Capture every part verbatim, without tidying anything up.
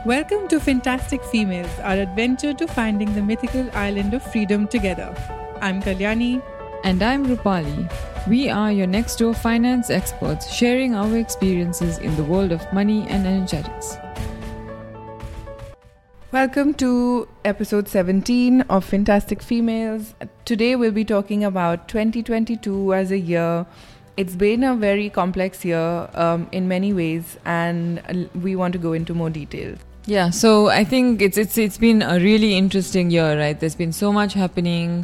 Welcome to Fantastic Females, our adventure to finding the mythical island of freedom together. I'm Kalyani. And I'm Rupali. We are your next door finance experts sharing our experiences in the world of money and energetics. Welcome to episode seventeen of Fantastic Females. Today we'll be talking about twenty twenty-two as a year. It's been a very complex year um, in many ways, and we want to go into more detail. Yeah, so I think it's it's it's been a really interesting year, right? There's been so much happening.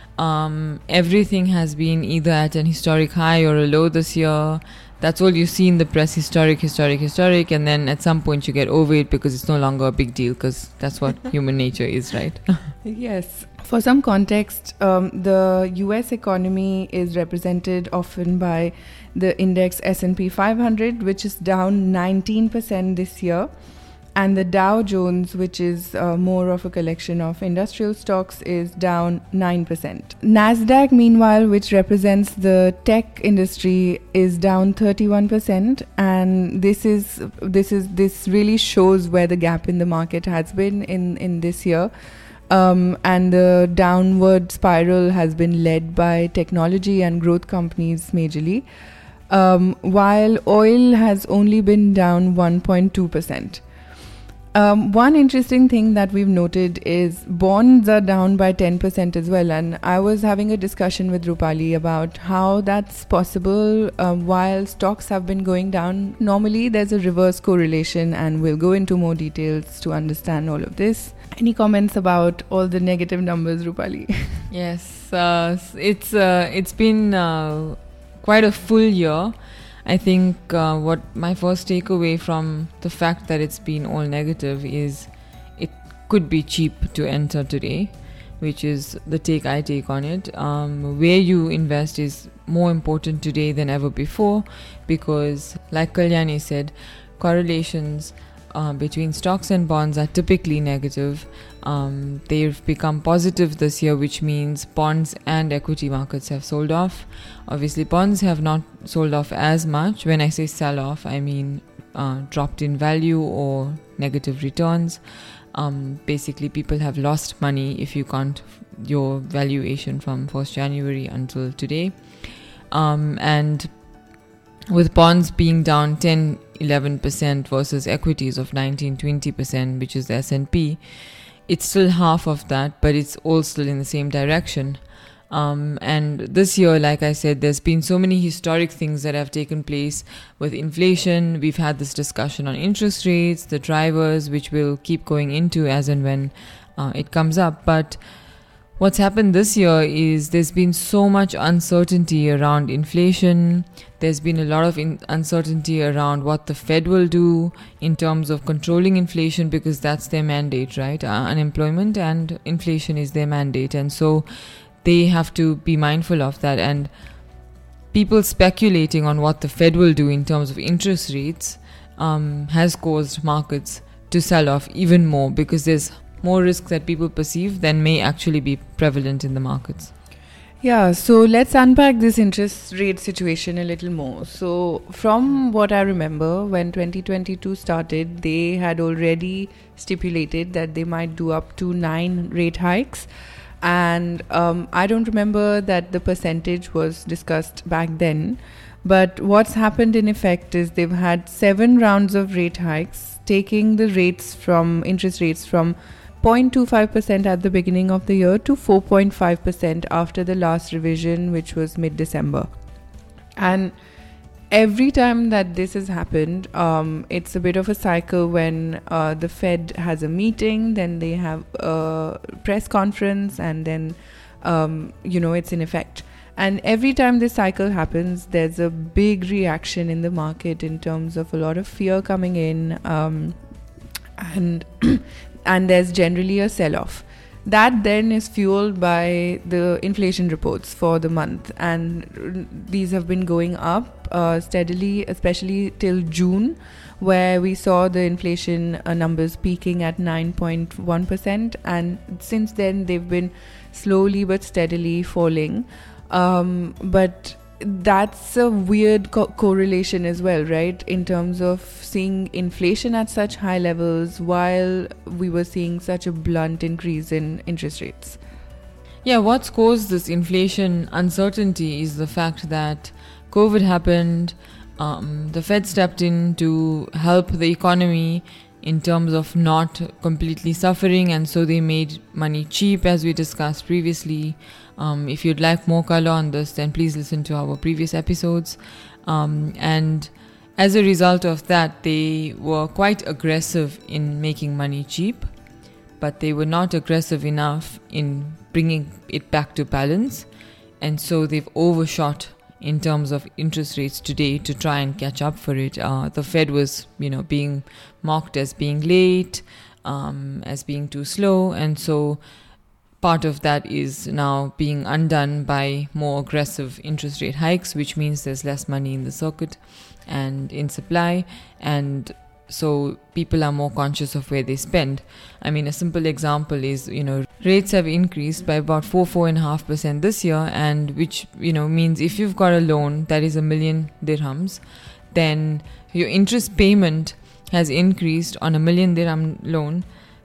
Um, everything has been either at an historic high or a low this year. That's all you see in the press, historic, historic, historic. And then at some point you get over it because it's no longer a big deal, because that's what human nature is, right? Yes. For some context, um, the U S economy is represented often by the index S and P five hundred, which is down nineteen percent this year. And the Dow Jones, which is uh, more of a collection of industrial stocks, is down nine percent. Nasdaq, meanwhile, which represents the tech industry, is down thirty-one percent. And this is this is this really shows where the gap in the market has been in, in this year. Um, and the downward spiral has been led by technology and growth companies majorly, um, while oil has only been down one point two percent. Um, one interesting thing that we've noted is bonds are down by ten percent as well. And I was having a discussion with Rupali about how that's possible uh, while stocks have been going down. Normally, there's a reverse correlation, and we'll go into more details to understand all of this. Any comments about all the negative numbers, Rupali? Yes, uh, it's uh, it's been uh, quite a full year. I think uh, what my first takeaway from the fact that it's been all negative is it could be cheap to enter today, which is the take I take on it. Um, where you invest is more important today than ever before, because like Kalyani said, correlations uh, between stocks and bonds are typically negative. Um, they've become positive this year, which means bonds and equity markets have sold off. Obviously, bonds have not sold off as much. When I say sell off, I mean uh, dropped in value or negative returns. Um, basically, people have lost money if you count your valuation from first January until today. Um, and with bonds being down ten, eleven percent versus equities of nineteen, twenty percent, which is the S and P, it's still half of that, but it's all still in the same direction. Um, and this year, like I said, there's been so many historic things that have taken place with inflation. We've had this discussion on interest rates, the drivers, which we'll keep going into as and when uh, it comes up. But what's happened this year is there's been so much uncertainty around inflation. There's been a lot of in- uncertainty around what the Fed will do in terms of controlling inflation, because that's their mandate, right? Uh, unemployment and inflation is their mandate. And so they have to be mindful of that. And people speculating on what the Fed will do in terms of interest rates um, has caused markets to sell off even more, because there's more risk that people perceive than may actually be prevalent in the markets. Yeah, so let's unpack this interest rate situation a little more. So from what I remember, when twenty twenty-two started, they had already stipulated that they might do up to nine rate hikes. And um, I don't remember that the percentage was discussed back then. But what's happened in effect is they've had seven rounds of rate hikes, taking the rates from interest rates from zero point two five percent at the beginning of the year to four point five percent after the last revision, which was mid-December. And every time that this has happened, um, it's a bit of a cycle when uh, the Fed has a meeting, then they have a press conference, and then, um, you know, it's in effect. And every time this cycle happens, there's a big reaction in the market in terms of a lot of fear coming in, um, and and there's generally a sell-off. That then is fueled by the inflation reports for the month, and these have been going up uh, steadily, especially till June, where we saw the inflation uh, numbers peaking at nine point one percent, and since then they've been slowly but steadily falling. Um, but that's a weird co- correlation as well, right? In terms of seeing inflation at such high levels while we were seeing such a blunt increase in interest rates. Yeah, what's caused this inflation uncertainty is the fact that COVID happened. Um, the Fed stepped in to help the economy in terms of not completely suffering, and so they made money cheap, as we discussed previously. Um, if you'd like more color on this, then please listen to our previous episodes. Um, and as a result of that, they were quite aggressive in making money cheap, but they were not aggressive enough in bringing it back to balance. And so they've overshot in terms of interest rates today to try and catch up for it. Uh, the Fed was, you know, being mocked as being late, um, as being too slow. And so part of that is now being undone by more aggressive interest rate hikes, which means there's less money in the circuit and in supply. And so people are more conscious of where they spend. I mean, a simple example is, you know, rates have increased by about four, four and a half percent this year, and which, you know, means if you've got a loan that is a million dirhams, then your interest payment has increased on a million dirham loan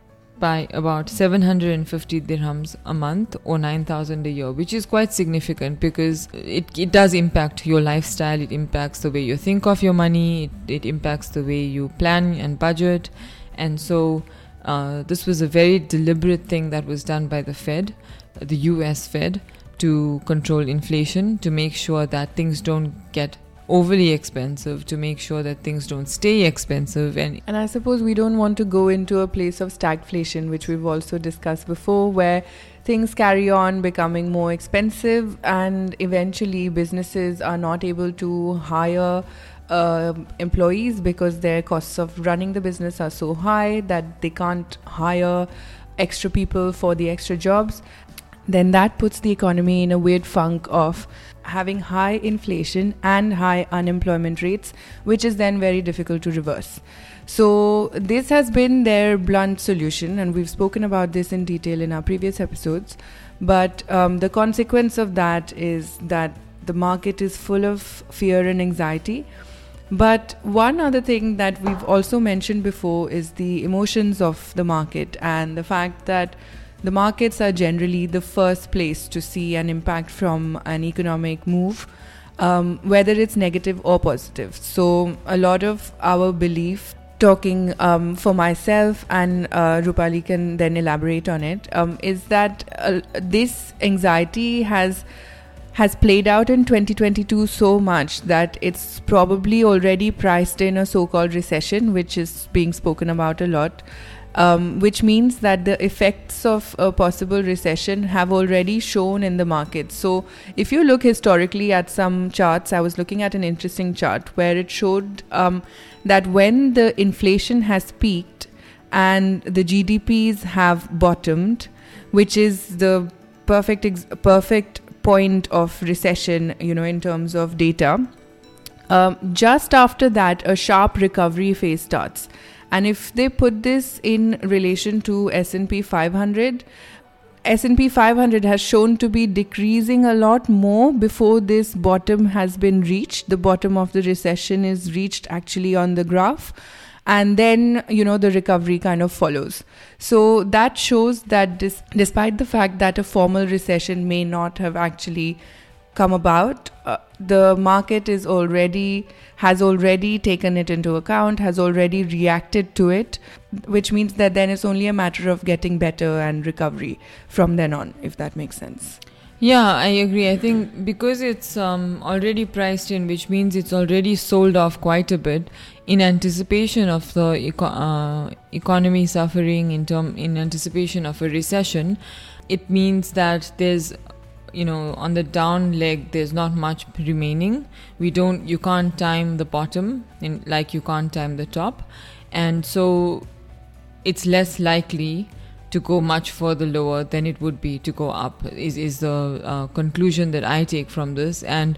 by about seven hundred fifty dirhams a month or nine thousand a year, which is quite significant because it, it does impact your lifestyle. It impacts the way you think of your money. It, it impacts the way you plan and budget. And so uh, this was a very deliberate thing that was done by the Fed, the U S Fed, to control inflation, to make sure that things don't get overly expensive, to make sure that things don't stay expensive. And and I suppose we don't want to go into a place of stagflation, which we've also discussed before, where things carry on becoming more expensive and eventually businesses are not able to hire uh, employees because their costs of running the business are so high that they can't hire extra people for the extra jobs. Then that puts the economy in a weird funk of having high inflation and high unemployment rates, which is then very difficult to reverse. So this has been their blunt solution, and we've spoken about this in detail in our previous episodes. But um, the consequence of that is that the market is full of fear and anxiety. But one other thing that we've also mentioned before is the emotions of the market, and the fact that the markets are generally the first place to see an impact from an economic move, um, whether it's negative or positive. So a lot of our belief, talking um, for myself, and uh, Rupali can then elaborate on it, um, is that uh, this anxiety has has played out in twenty twenty-two so much that it's probably already priced in a so-called recession, which is being spoken about a lot. Um, which means that the effects of a possible recession have already shown in the market. So if you look historically at some charts, I was looking at an interesting chart where it showed um, that when the inflation has peaked and the G D Ps have bottomed, which is the perfect ex- perfect point of recession, you know, in terms of data, um, just after that, a sharp recovery phase starts. And if they put this in relation to S and P five hundred, S and P five hundred has shown to be decreasing a lot more before this bottom has been reached. The bottom of the recession is reached actually on the graph. And then, you know, the recovery kind of follows. So that shows that dis- despite the fact that a formal recession may not have actually come about, uh, the market is already has already taken it into account, has already reacted to it, which means that then it's only a matter of getting better and recovery from then on, if that makes sense. Yeah, I agree. I think because it's um, already priced in, which means it's already sold off quite a bit in anticipation of the eco- uh, economy suffering, in term in anticipation of a recession. It means that there's, you know, on the down leg, there's not much remaining. We don't, you can't time the bottom in, like you can't time the top. And so it's less likely to go much further lower than it would be to go up, is, is the uh, conclusion that I take from this. And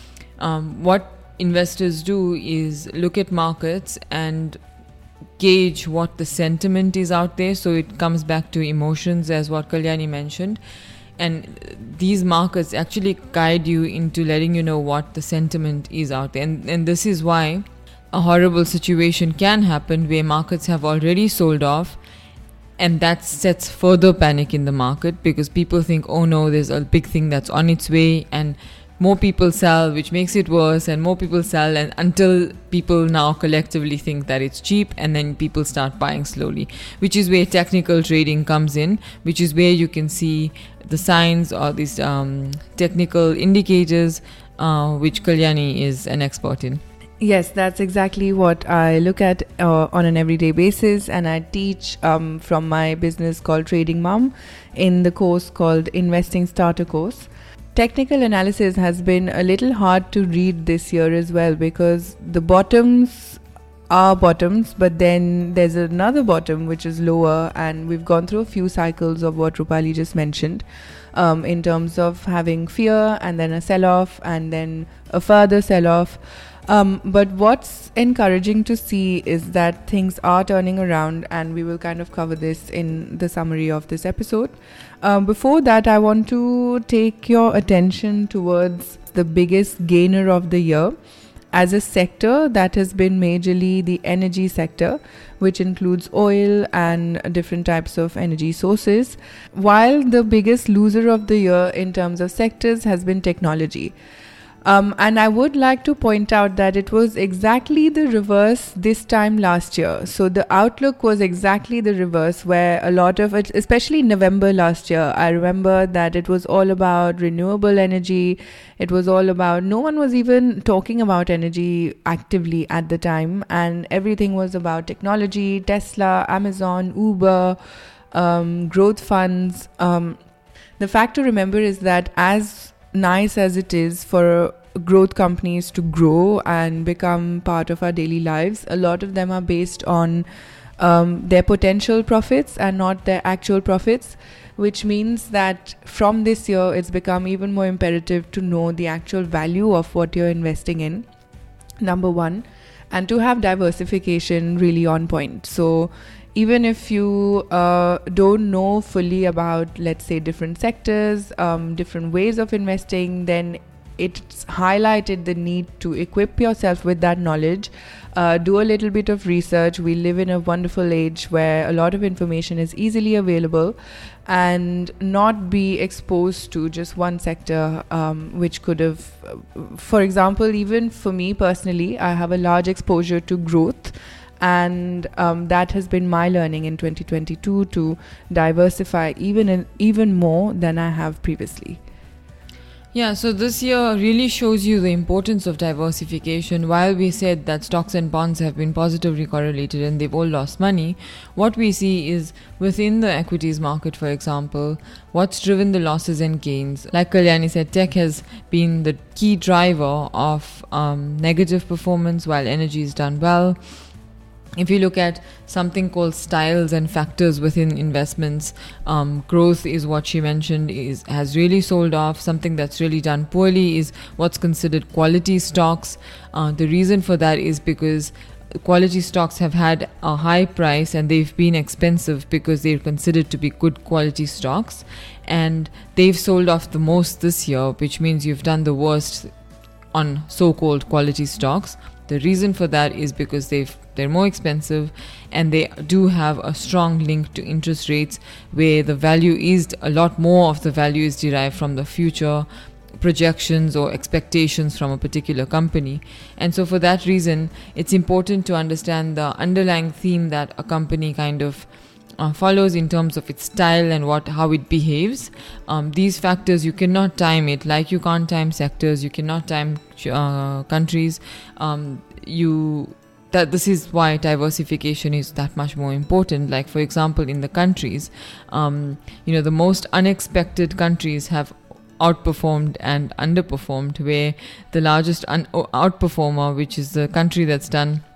um, what investors do is look at markets and gauge what the sentiment is out there. So it comes back to emotions, as what Kalyani mentioned. and these markets actually guide you into letting you know what the sentiment is out there. And, and this is why a horrible situation can happen where markets have already sold off, and that sets further panic in the market because people think, oh no, there's a big thing that's on its way, and more people sell, which makes it worse, and more people sell, and until people now collectively think that it's cheap, and then people start buying slowly, which is where technical trading comes in, which is where you can see the signs or these um, technical indicators, uh, which Kalyani is an expert in. Yes, that's exactly what I look at uh, on an everyday basis, and I teach um, from my business called Trading Mom in the course called Investing Starter Course. Technical analysis has been a little hard to read this year as well because the bottoms are bottoms, but then there's another bottom which is lower, and we've gone through a few cycles of what Rupali just mentioned um, in terms of having fear and then a sell-off and then a further sell-off. Um, but what's encouraging to see is that things are turning around, and we will kind of cover this in the summary of this episode. Um, before that, I want to take your attention towards the biggest gainer of the year as a sector that has been majorly the energy sector, which includes oil and different types of energy sources, while the biggest loser of the year in terms of sectors has been technology. Um, and I would like to point out that it was exactly the reverse this time last year. So the outlook was exactly the reverse, where a lot of it, especially November last year, I remember that it was all about renewable energy. It was all about, no one was even talking about energy actively at the time. And everything was about technology, Tesla, Amazon, Uber, um, growth funds. Um, the fact to remember is that as nice as it is for growth companies to grow and become part of our daily lives, a lot of them are based on um, their potential profits and not their actual profits, which means that from this year it's become even more imperative to know the actual value of what you're investing in, number one, and to have diversification really on point. So even if you uh, don't know fully about, let's say, different sectors, um, different ways of investing, then it's highlighted the need to equip yourself with that knowledge. Uh, do a little bit of research. We live in a wonderful age where a lot of information is easily available, and not be exposed to just one sector, um, which could have, for example, even for me personally, I have a large exposure to growth. And um, that has been my learning in twenty twenty-two, to diversify even in, even more than I have previously. Yeah, so this year really shows you the importance of diversification. While we said that stocks and bonds have been positively correlated and they've all lost money, what we see is within the equities market, for example, what's driven the losses and gains. Like Kalyani said, tech has been the key driver of um, negative performance while energy has done well. If you look at something called styles and factors within investments, um, growth is what she mentioned is has really sold off. Something that's really done poorly is what's considered quality stocks. Uh, the reason for that is because quality stocks have had a high price and they've been expensive because they're considered to be good quality stocks, and they've sold off the most this year, which means you've done the worst on so-called quality stocks. The reason for that is because they've they're more expensive, and they do have a strong link to interest rates, where the value is a lot more of the value is derived from the future projections or expectations from a particular company. And so for that reason, it's important to understand the underlying theme that a company kind of Uh, follows in terms of its style and what how it behaves. Um, these factors, you cannot time it, like you can't time sectors, you cannot time uh, countries. Um, you that this is why diversification is that much more important. Like, for example, in the countries, um, you know, the most unexpected countries have outperformed and underperformed, where the largest un- outperformer, which is the country that's done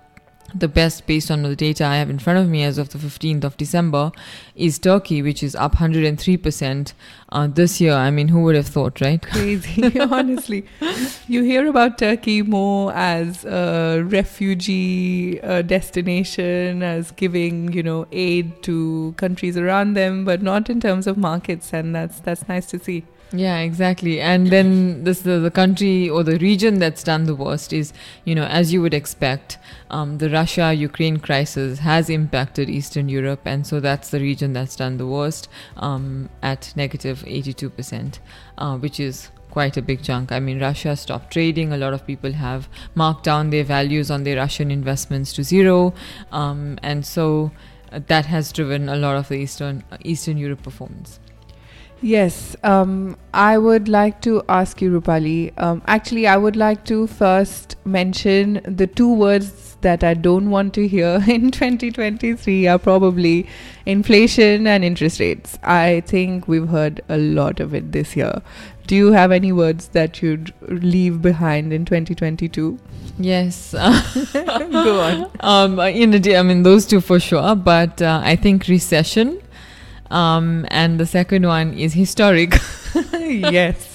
the best based on the data I have in front of me as of the fifteenth of December is Turkey, which is up one hundred three percent uh, this year. I mean, who would have thought, right? Crazy, honestly. You hear about Turkey more as a refugee uh, destination, as giving, you know, aid to countries around them, but not in terms of markets, and that's that's nice to see. Yeah, exactly. And then this the, the country or the region that's done the worst is, you know, as you would expect, um, the Russia-Ukraine crisis has impacted Eastern Europe, and so that's the region that's done the worst um, at negative eighty-two percent, uh, which is quite a big chunk. I mean, Russia stopped trading. A lot of people have marked down their values on their Russian investments to zero, um, and so uh, that has driven a lot of the Eastern uh, Eastern Europe performance. Yes, um, I would like to ask you, Rupali. Um, actually, I would like to first mention the two words that I don't want to hear in twenty twenty-three are probably inflation and interest rates. I think we've heard a lot of it this year. Do you have any words that you'd leave behind in twenty twenty-two? Yes. Go on. Um, in a, I mean, those two for sure, but uh, I think recession. Um, and the second one is historic. Yes.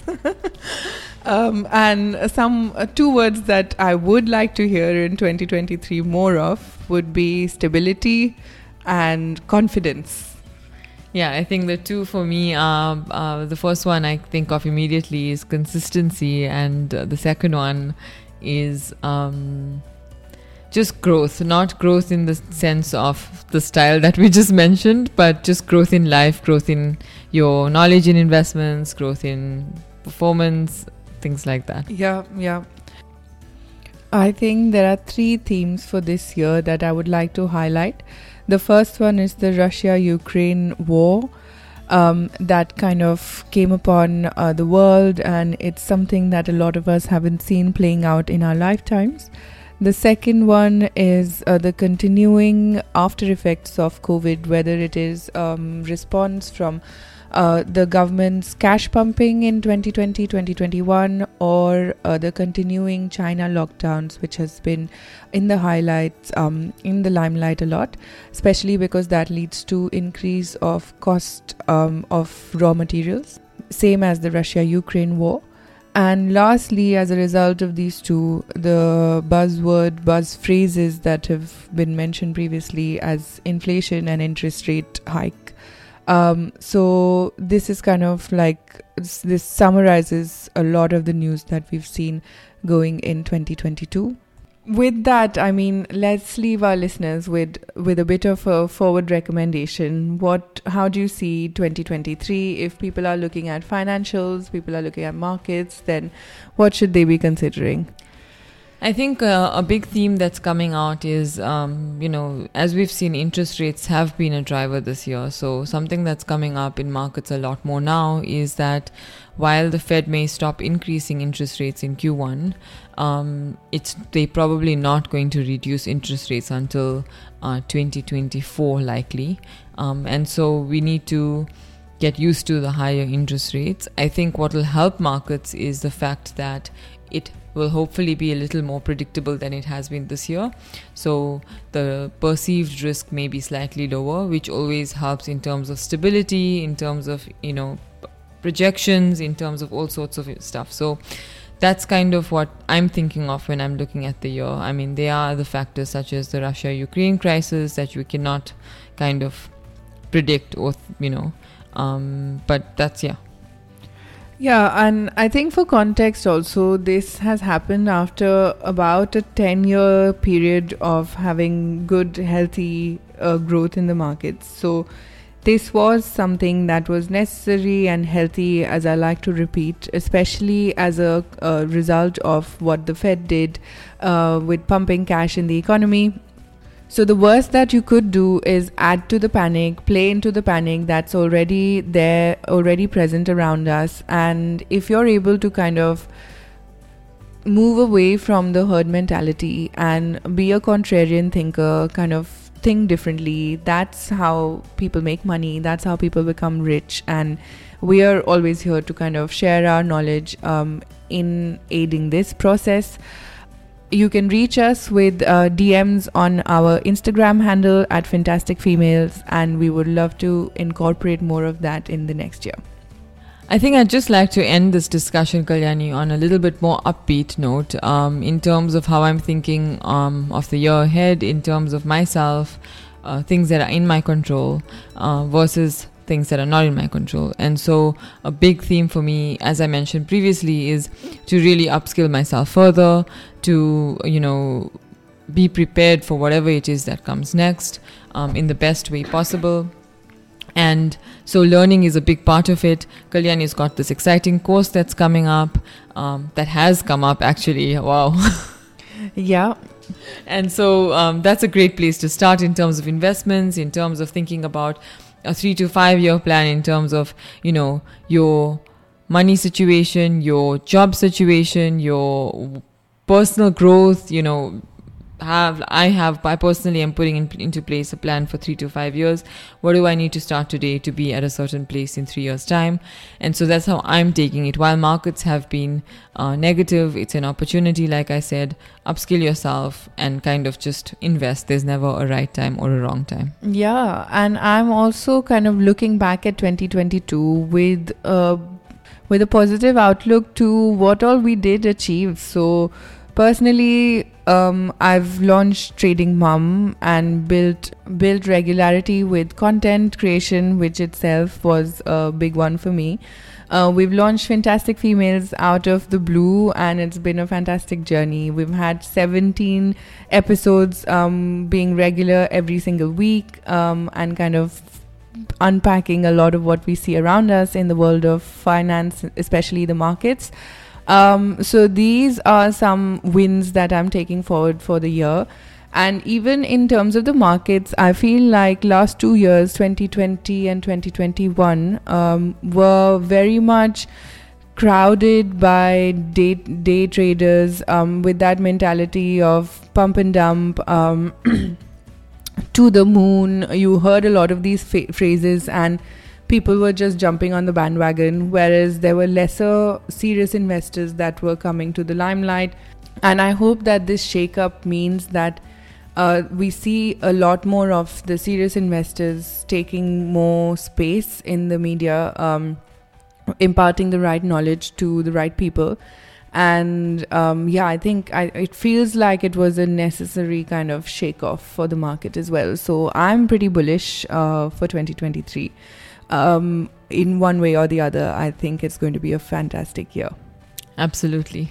um, and some uh, two words that I would like to hear in twenty twenty-three more of would be stability and confidence. Yeah, I think the two for me are, uh, the first one I think of immediately is consistency, and uh, the second one is um, just growth. Not growth in the sense of the style that we just mentioned, but just growth in life, growth in your knowledge in investments, growth in performance, things like that. Yeah, yeah. I think there are three themes for this year that I would like to highlight. The first one is the Russia-Ukraine war um, that kind of came upon uh, the world, and it's something that a lot of us haven't seen playing out in our lifetimes. The second one is uh, the continuing after effects of COVID, whether it is um, response from uh, the government's cash pumping in twenty twenty, twenty twenty-one, or uh, the continuing China lockdowns, which has been in the highlights, um, in the limelight a lot, especially because that leads to increase of cost um, of raw materials, same as the Russia-Ukraine war. And lastly, as a result of these two, the buzzword, buzz phrases that have been mentioned previously as inflation and interest rate hike. Um, so this is kind of like, this summarizes a lot of the news that we've seen going in twenty twenty-two. With that, I mean, let's leave our listeners with, with a bit of a forward recommendation. What, how do you see twenty twenty-three? If people are looking at financials, people are looking at markets, then what should they be considering? I think uh, a big theme that's coming out is, um, you know, as we've seen, interest rates have been a driver this year. So something that's coming up in markets a lot more now is that while the Fed may stop increasing interest rates in Q one, um, it's they probably not going to reduce interest rates until uh, twenty twenty-four likely. Um, and so we need to get used to the higher interest rates. I think what will help markets is the fact that it will hopefully be a little more predictable than it has been this year. So the perceived risk may be slightly lower, which always helps in terms of stability, in terms of, you know, projections, in terms of all sorts of stuff. So that's kind of what I'm thinking of when I'm looking at the year. I mean, there are the factors such as the Russia-Ukraine crisis that you cannot kind of predict or, you know, um, but that's, yeah. Yeah, and I think for context also, this has happened after about a ten-year period of having good, healthy uh, growth in the markets. So this was something that was necessary and healthy, as I like to repeat, especially as a, a result of what the Fed did uh, with pumping cash in the economy. So the worst that you could do is add to the panic, play into the panic that's already there, already present around us. And if you're able to kind of move away from the herd mentality and be a contrarian thinker, kind of think differently, that's how people make money, that's how people become rich. And we are always here to kind of share our knowledge um, in aiding this process. You can reach us with uh, D Ms on our Instagram handle at Fantastic Females, and we would love to incorporate more of that in the next year. I think I'd just like to end this discussion, Kalyani, on a little bit more upbeat note um, in terms of how I'm thinking um, of the year ahead, in terms of myself, uh, things that are in my control uh, versus things that are not in my control. And so a big theme for me, as I mentioned previously, is to really upskill myself further, to, you know, be prepared for whatever it is that comes next um, in the best way possible. And so learning is a big part of it. Kalyani's got this exciting course that's coming up, um, that has come up actually. Wow. Yeah. And so um, that's a great place to start in terms of investments, in terms of thinking about a three to five year plan, in terms of, you know, your money situation, your job situation, your personal growth, you know, have I have I personally am putting in, into place a plan for three to five years. What do I need to start today to be at a certain place in three years time? And so that's how I'm taking it. While markets have been uh, negative, it's an opportunity, like I said. Upskill yourself and kind of just invest. There's never a right time or a wrong time. Yeah, and I'm also kind of looking back at twenty twenty-two with uh, with a positive outlook to what all we did achieve. So personally, um, I've launched Trading Mum and built built regularity with content creation, which itself was a big one for me. Uh, we've launched Fantastic Females out of the blue, and it's been a fantastic journey. We've had seventeen episodes um, being regular every single week, um, and kind of unpacking a lot of what we see around us in the world of finance, especially the markets. Um, so these are some wins that I'm taking forward for the year. And even in terms of the markets, I feel like last two years, twenty twenty and twenty twenty-one, um, were very much crowded by day, day traders um, with that mentality of pump and dump, um, to the moon. You heard a lot of these fa- phrases and people were just jumping on the bandwagon, whereas there were lesser serious investors that were coming to the limelight. And I hope that this shake-up means that uh, we see a lot more of the serious investors taking more space in the media, um, imparting the right knowledge to the right people. And um, yeah, I think I, it feels like it was a necessary kind of shake-off for the market as well. So I'm pretty bullish uh, for twenty twenty-three. Um, in one way or the other, I think it's going to be a fantastic year. Absolutely.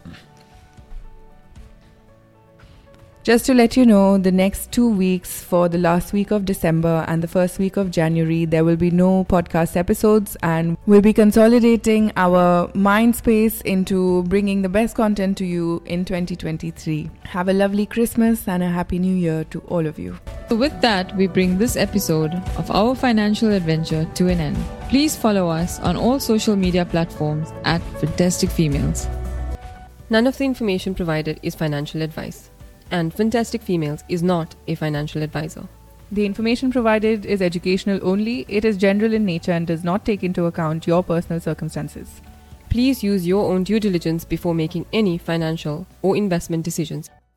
Just to let you know, the next two weeks for the last week of December and the first week of January, there will be no podcast episodes, and we'll be consolidating our mind space into bringing the best content to you in twenty twenty-three. Have a lovely Christmas and a happy new year to all of you. So with that, we bring this episode of our financial adventure to an end. Please follow us on all social media platforms at Fantastic Females. None of the information provided is financial advice, and Fantastic Females is not a financial advisor. The information provided is educational only. It is general in nature and does not take into account your personal circumstances. Please use your own due diligence before making any financial or investment decisions.